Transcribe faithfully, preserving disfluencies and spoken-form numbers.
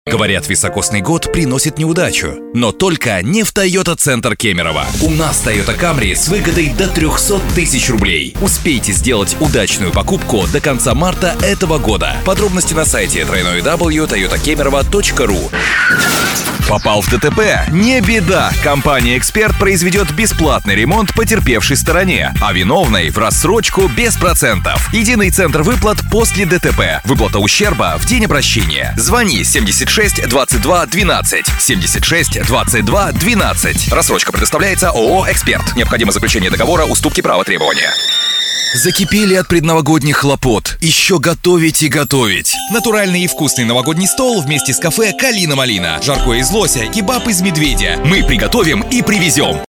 Говорят, високосный год приносит неудачу, но только не в Toyota Центр Кемерово. У нас Toyota Camry с выгодой до триста тысяч рублей. Успейте сделать удачную покупку до конца марта этого года. Подробности на сайте дабл ю дабл ю дабл ю точка тойота кемерово точка ру. Попал в ДТП? Не беда! Компания-эксперт произведет бесплатный ремонт потерпевшей стороне, а виновной в рассрочку без процентов. Единый центр выплат после ДТП. Выплата ущерба в день обращения. Звони семьдесят шесть двадцать два двенадцать. семьдесят шесть двадцать два двенадцать. Рассрочка предоставляется ООО «Эксперт». Необходимо заключение договора, уступки права требования. Закипели от предновогодних хлопот. Еще готовить и готовить. Натуральный и вкусный новогодний стол вместе с кафе «Калина Малина». Жаркое из лося, кебаб из медведя. Мы приготовим и привезем.